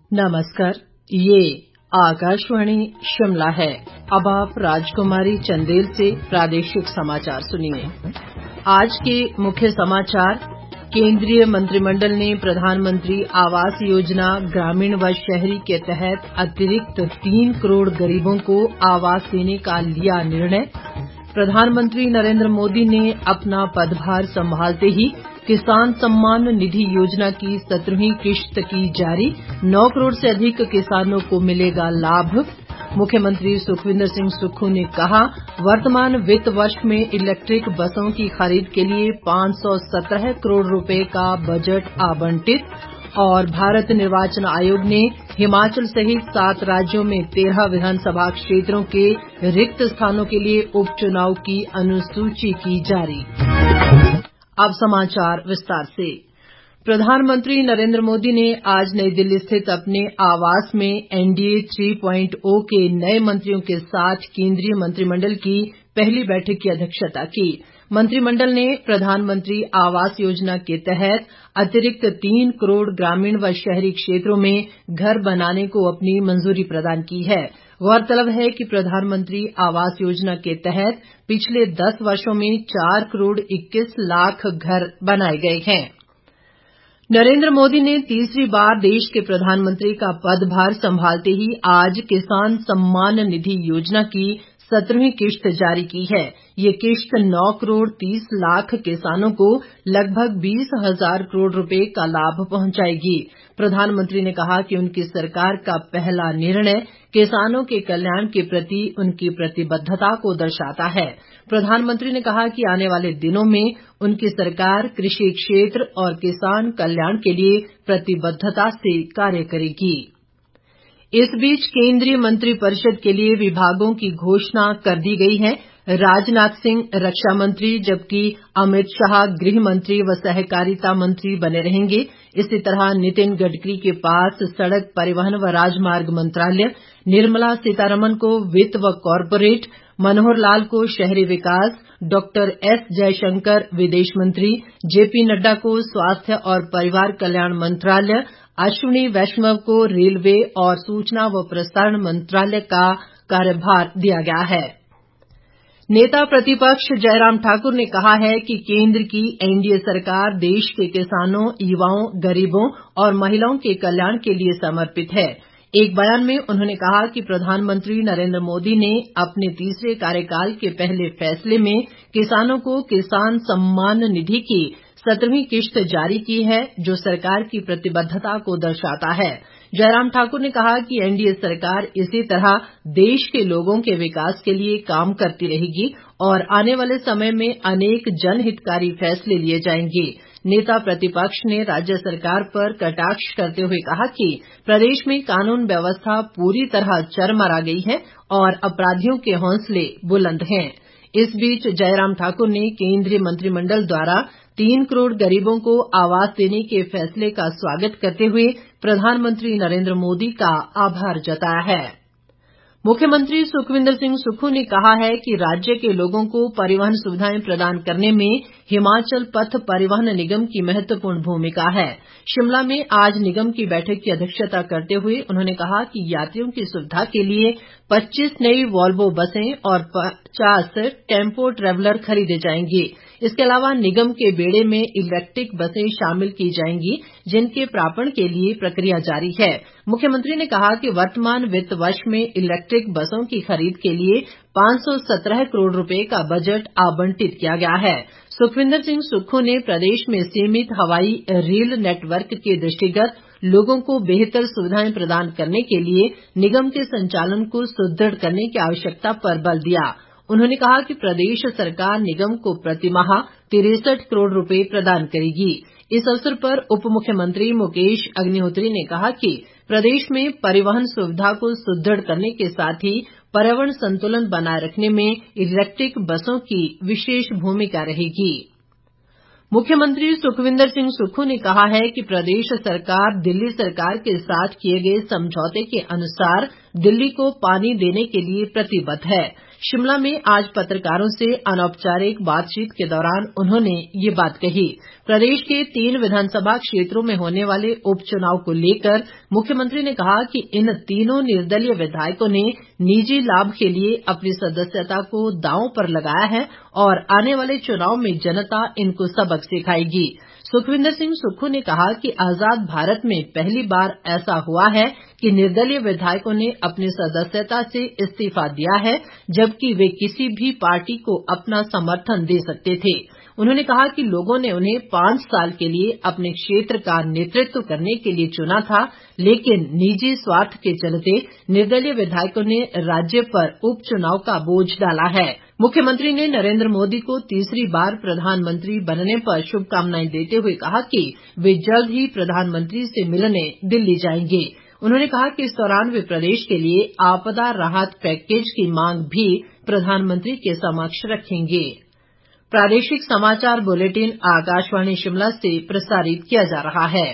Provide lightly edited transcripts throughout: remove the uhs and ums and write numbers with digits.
नमस्कार, ये आकाशवाणी शिमला है। अब आप राजकुमारी चंदेल से प्रादेशिक समाचार सुनिए। आज के मुख्य समाचार। केंद्रीय मंत्रिमंडल ने प्रधानमंत्री आवास योजना ग्रामीण व शहरी के तहत अतिरिक्त 3 करोड़ गरीबों को आवास देने का लिया निर्णय। प्रधानमंत्री नरेंद्र मोदी ने अपना पदभार संभालते ही किसान सम्मान निधि योजना की 17वीं किश्त की जारी, 9 करोड़ से अधिक किसानों को मिलेगा लाभ। मुख्यमंत्री सुखविंदर सिंह सुक्खू ने कहा, वर्तमान वित्त वर्ष में इलेक्ट्रिक बसों की खरीद के लिए 517 करोड़ रुपए का बजट आवंटित। और भारत निर्वाचन आयोग ने हिमाचल सहित 7 राज्यों में 13 विधानसभा क्षेत्रों के रिक्त स्थानों के लिए उपचुनाव की अनुसूची की जारी। अब समाचार विस्तार से। प्रधानमंत्री नरेंद्र मोदी ने आज नई दिल्ली स्थित अपने आवास में एनडीए 3.0 के नए मंत्रियों के साथ केंद्रीय मंत्रिमंडल की पहली बैठक की अध्यक्षता की। मंत्रिमंडल ने प्रधानमंत्री आवास योजना के तहत अतिरिक्त 3 करोड़ ग्रामीण व शहरी क्षेत्रों में घर बनाने को अपनी मंजूरी प्रदान की है। गौरतलब है कि प्रधानमंत्री आवास योजना के तहत पिछले 10 वर्षों में 4 करोड़ 21 लाख घर बनाए गए हैं। नरेंद्र मोदी ने तीसरी बार देश के प्रधानमंत्री का पदभार संभालते ही आज किसान सम्मान निधि योजना की 17वीं किश्त जारी की है। ये किश्त 9 करोड़ 30 लाख किसानों को लगभग 20,000 करोड़ रुपए का लाभ पहुंचाएगी। प्रधानमंत्री ने कहा कि उनकी सरकार का पहला निर्णय किसानों के कल्याण के प्रति उनकी प्रतिबद्धता को दर्शाता है। प्रधानमंत्री ने कहा कि आने वाले दिनों में उनकी सरकार कृषि क्षेत्र और किसान कल्याण के लिए प्रतिबद्धता से कार्य करेगी। इस बीच केंद्रीय मंत्रिपरिषद के लिए विभागों की घोषणा कर दी गई है। राजनाथ सिंह रक्षा मंत्री, जबकि अमित शाह गृह मंत्री व सहकारिता मंत्री बने रहेंगे। इसी तरह नितिन गडकरी के पास सड़क परिवहन व राजमार्ग मंत्रालय, निर्मला सीतारमण को वित्त व कॉरपोरेट, मनोहर लाल को शहरी विकास, डॉक्टर एस जयशंकर विदेश मंत्री, जेपी नड्डा को स्वास्थ्य और परिवार कल्याण मंत्रालय, अश्विनी वैष्णव को रेलवे और सूचना व प्रसारण मंत्रालय का कार्यभार दिया गया है। नेता प्रतिपक्ष जयराम ठाकुर ने कहा है कि केंद्र की एनडीए सरकार देश के किसानों, युवाओं, गरीबों और महिलाओं के कल्याण के लिए समर्पित है। एक बयान में उन्होंने कहा कि प्रधानमंत्री नरेंद्र मोदी ने अपने तीसरे कार्यकाल के पहले फैसले में किसानों को किसान सम्मान निधि की 17वीं किश्त जारी की है, जो सरकार की प्रतिबद्धता को दर्शाता है। जयराम ठाकुर ने कहा कि एनडीए सरकार इसी तरह देश के लोगों के विकास के लिए काम करती रहेगी और आने वाले समय में अनेक जनहितकारी फैसले लिए जाएंगे। नेता प्रतिपक्ष ने राज्य सरकार पर कटाक्ष करते हुए कहा कि प्रदेश में कानून व्यवस्था पूरी तरह चरमरा गई है और अपराधियों के हौसले बुलंद हैं। इस बीच जयराम ठाकुर ने केंद्रीय मंत्रिमंडल द्वारा 3 करोड़ गरीबों को आवास देने के फैसले का स्वागत करते हुए प्रधानमंत्री नरेंद्र मोदी का आभार जताया है। मुख्यमंत्री सुखविंदर सिंह सुक्खू ने कहा है कि राज्य के लोगों को परिवहन सुविधाएं प्रदान करने में हिमाचल पथ परिवहन निगम की महत्वपूर्ण भूमिका है। शिमला में आज निगम की बैठक की अध्यक्षता करते हुए उन्होंने कहा कि यात्रियों की सुविधा के लिए 25 नई वॉल्वो बसें और 50 टेम्पो ट्रैवलर खरीदे जाएंगे। इसके अलावा निगम के बेड़े में इलेक्ट्रिक बसें शामिल की जाएंगी, जिनके प्रापण के लिए प्रक्रिया जारी है। मुख्यमंत्री ने कहा कि वर्तमान वित्त वर्ष में इलेक्ट्रिक बसों की खरीद के लिए 517 करोड़ रुपए का बजट आवंटित किया गया है। सुखविंदर सिंह सुक्खू ने प्रदेश में सीमित हवाई रेल नेटवर्क के दृष्टिगत लोगों को बेहतर सुविधाएं प्रदान करने के लिए निगम के संचालन को सुदृढ़ करने की आवश्यकता पर बल दिया। उन्होंने कहा कि प्रदेश सरकार निगम को प्रतिमाह 63 करोड़ रुपए प्रदान करेगी। इस अवसर पर उप मुख्यमंत्री मुकेश अग्निहोत्री ने कहा कि प्रदेश में परिवहन सुविधा को सुदृढ़ करने के साथ ही पर्यावरण संतुलन बनाए रखने में इलेक्ट्रिक बसों की विशेष भूमिका रहेगी। मुख्यमंत्री सुखविंदर सिंह सुक्खू ने कहा है कि प्रदेश सरकार दिल्ली सरकार के साथ किए गए समझौते के अनुसार दिल्ली को पानी देने के लिए प्रतिबद्ध है। शिमला में आज पत्रकारों से अनौपचारिक बातचीत के दौरान उन्होंने ये बात कही। प्रदेश के 3 विधानसभा क्षेत्रों में होने वाले उपचुनाव को लेकर मुख्यमंत्री ने कहा कि इन तीनों निर्दलीय विधायकों ने निजी लाभ के लिए अपनी सदस्यता को दांव पर लगाया है और आने वाले चुनाव में जनता इनको सबक सिखाएगी। सुखविंदर सिंह सुक्खू ने कहा कि आजाद भारत में पहली बार ऐसा हुआ है कि निर्दलीय विधायकों ने अपनी सदस्यता से इस्तीफा दिया है, जबकि वे किसी भी पार्टी को अपना समर्थन दे सकते थे। उन्होंने कहा कि लोगों ने उन्हें 5 साल के लिए अपने क्षेत्र का नेतृत्व करने के लिए चुना था, लेकिन निजी स्वार्थ के चलते निर्दलीय विधायकों ने राज्य पर उपचुनाव का बोझ डाला है। मुख्यमंत्री ने नरेंद्र मोदी को तीसरी बार प्रधानमंत्री बनने पर शुभकामनाएं देते हुए कहा कि वे जल्द ही प्रधानमंत्री से मिलने दिल्ली जाएंगे। उन्होंने कहा कि इस दौरान वे प्रदेश के लिए आपदा राहत पैकेज की मांग भी प्रधानमंत्री के समक्ष रखेंगे। प्रादेशिक समाचार बुलेटिन आकाशवाणी शिमला से प्रसारित किया जा रहा है।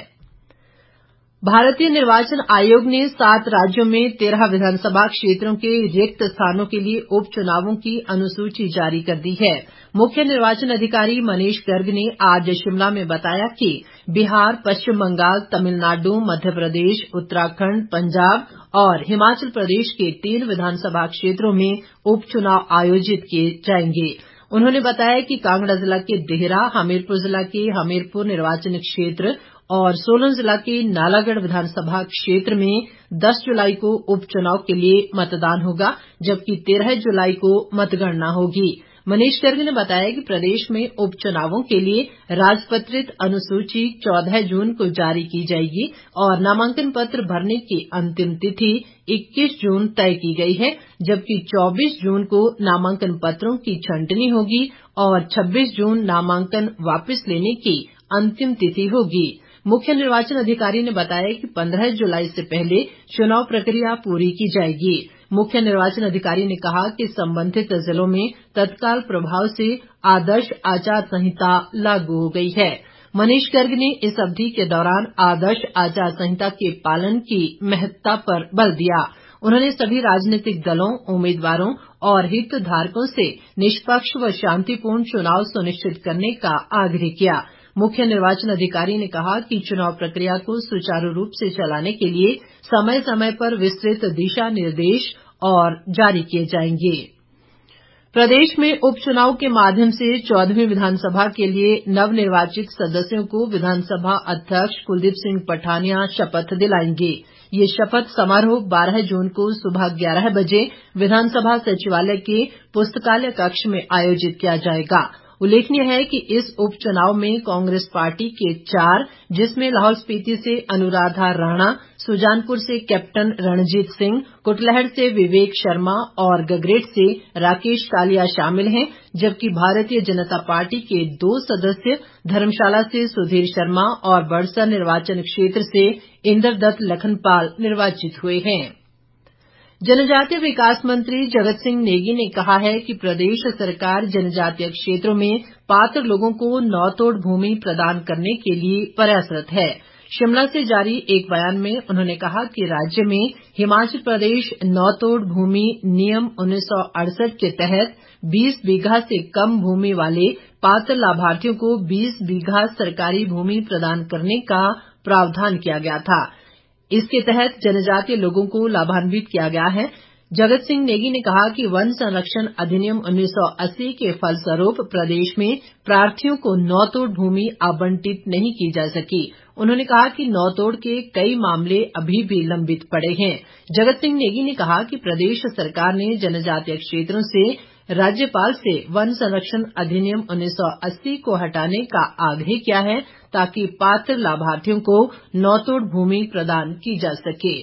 भारतीय निर्वाचन आयोग ने 7 राज्यों में 13 विधानसभा क्षेत्रों के रिक्त स्थानों के लिए उपचुनावों की अनुसूची जारी कर दी है। मुख्य निर्वाचन अधिकारी मनीष गर्ग ने आज शिमला में बताया कि बिहार, पश्चिम बंगाल, तमिलनाडु, मध्य प्रदेश, उत्तराखंड, पंजाब और हिमाचल प्रदेश के 3 विधानसभा क्षेत्रों में उपचुनाव आयोजित किए जाएंगे। उन्होंने बताया कि कांगड़ा जिला के देहरा, हमीरपुर जिला के हमीरपुर निर्वाचन क्षेत्र और सोलन जिला के नालागढ़ विधानसभा क्षेत्र में 10 जुलाई को उपचुनाव के लिए मतदान होगा, जबकि 13 जुलाई को मतगणना होगी। मनीष गर्ग ने बताया कि प्रदेश में उपचुनावों के लिए राजपत्रित अनुसूची 14 जून को जारी की जाएगी और नामांकन पत्र भरने की अंतिम तिथि 21 जून तय की गई है, जबकि 24 जून को नामांकन पत्रों की छंटनी होगी और 26 जून नामांकन वापस लेने की अंतिम तिथि होगी। मुख्य निर्वाचन अधिकारी ने बताया कि 15 जुलाई से पहले चुनाव प्रक्रिया पूरी की जाएगी। मुख्य निर्वाचन अधिकारी ने कहा कि संबंधित जिलों में तत्काल प्रभाव से आदर्श आचार संहिता लागू हो गई है। मनीष गर्ग ने इस अवधि के दौरान आदर्श आचार संहिता के पालन की महत्ता पर बल दिया। उन्होंने सभी राजनीतिक दलों, उम्मीदवारों और हितधारकों से निष्पक्ष व शांतिपूर्ण चुनाव सुनिश्चित करने का आग्रह किया। मुख्य निर्वाचन अधिकारी ने कहा कि चुनाव प्रक्रिया को सुचारू रूप से चलाने के लिए समय समय पर विस्तृत दिशा निर्देश और जारी किए जाएंगे। प्रदेश में उपचुनाव के माध्यम से 14वीं विधानसभा के लिए नवनिर्वाचित सदस्यों को विधानसभा अध्यक्ष कुलदीप सिंह पठानिया शपथ दिलाएंगे। ये शपथ समारोह 12 जून को सुबह 11 बजे विधानसभा सचिवालय के पुस्तकालय कक्ष में आयोजित किया जाएगा। उल्लेखनीय है कि इस उपचुनाव में कांग्रेस पार्टी के 4, जिसमें लाहौल स्पीति से अनुराधा राणा, सुजानपुर से कैप्टन रणजीत सिंह, कुटलैहड़ से विवेक शर्मा और गगरेट से राकेश कालिया शामिल हैं, जबकि भारतीय जनता पार्टी के 2 सदस्य धर्मशाला से सुधीर शर्मा और बड़सर निर्वाचन क्षेत्र से इंद्रदत्त लखनपाल निर्वाचित हुए हैं। जनजातीय विकास मंत्री जगत सिंह नेगी ने कहा है कि प्रदेश सरकार जनजातीय क्षेत्रों में पात्र लोगों को नौतोड़ भूमि प्रदान करने के लिए प्रयासरत है। शिमला से जारी एक बयान में उन्होंने कहा कि राज्य में हिमाचल प्रदेश नौतोड़ भूमि नियम 1968 के तहत 20 बीघा से कम भूमि वाले पात्र लाभार्थियों को 20 बीघा सरकारी भूमि प्रदान करने का प्रावधान किया गया था। इसके तहत जनजातीय लोगों को लाभान्वित किया गया है। जगत सिंह नेगी ने कहा कि वन संरक्षण अधिनियम 1980 के फलस्वरूप प्रदेश में प्रार्थियों को नौतोड़ भूमि आवंटित नहीं की जा सकी। उन्होंने कहा कि नौतोड़ के कई मामले अभी भी लंबित पड़े हैं। जगत सिंह नेगी ने कहा कि प्रदेश सरकार ने जनजातीय क्षेत्रों से राज्यपाल से वन संरक्षण अधिनियम 1980 को हटाने का आग्रह किया है, ताकि पात्र लाभार्थियों को नौतोड़ भूमि प्रदान की जा सके।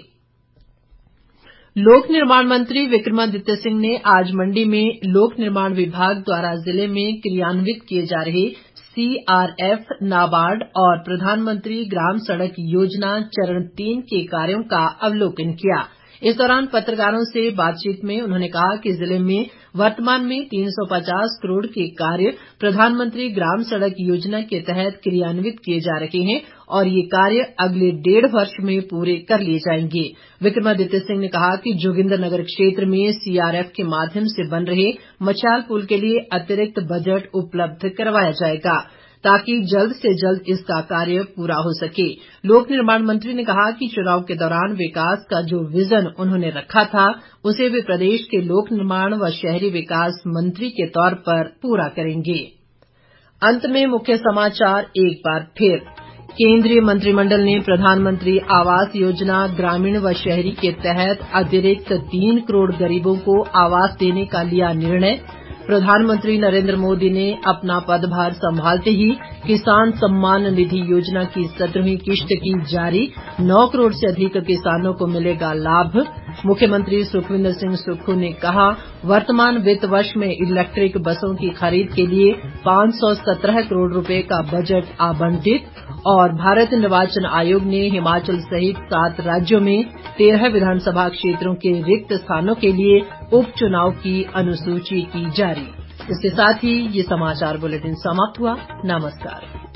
लोक निर्माण मंत्री विक्रमादित्य सिंह ने आज मंडी में लोक निर्माण विभाग द्वारा जिले में क्रियान्वित किए जा रहे CRF, नाबार्ड और प्रधानमंत्री ग्राम सड़क योजना चरण 3 के कार्यों का अवलोकन किया। इस दौरान पत्रकारों से बातचीत में उन्होंने कहा कि जिले में वर्तमान में 350 करोड़ के कार्य प्रधानमंत्री ग्राम सड़क योजना के तहत क्रियान्वित किए जा रहे हैं और ये कार्य अगले 1.5 वर्ष में पूरे कर लिए जाएंगे। विक्रमादित्य सिंह ने कहा कि जोगिंद्रनगर क्षेत्र में सीआरएफ के माध्यम से बन रहे मचाल पुल के लिए अतिरिक्त बजट उपलब्ध करवाया जाएगा ताकि जल्द से जल्द इसका कार्य पूरा हो सके। लोक निर्माण मंत्री ने कहा कि चुनाव के दौरान विकास का जो विजन उन्होंने रखा था उसे वे प्रदेश के लोक निर्माण व शहरी विकास मंत्री के तौर पर पूरा करेंगे। अंत में मुख्य समाचार एक बार फिर। केंद्रीय मंत्रिमंडल ने प्रधानमंत्री आवास योजना ग्रामीण व शहरी के तहत अतिरिक्त 3 करोड़ गरीबों को आवास देने का लिया निर्णय। प्रधानमंत्री नरेंद्र मोदी ने अपना पदभार संभालते ही किसान सम्मान निधि योजना की 17वीं किश्त की जारी, 9 करोड़ से अधिक किसानों को मिलेगा लाभ। मुख्यमंत्री सुखविंदर सिंह सुक्खू ने कहा वर्तमान वित्त वर्ष में इलेक्ट्रिक बसों की खरीद के लिए 517 करोड़ रुपए का बजट आवंटित। और भारत निर्वाचन आयोग ने हिमाचल सहित 7 राज्यों में 13 विधानसभा क्षेत्रों के रिक्त स्थानों के लिए उपचुनाव की अनुसूची की जारी। इसके साथ ही ये समाचार बुलेटिन समाप्त हुआ। नमस्कार।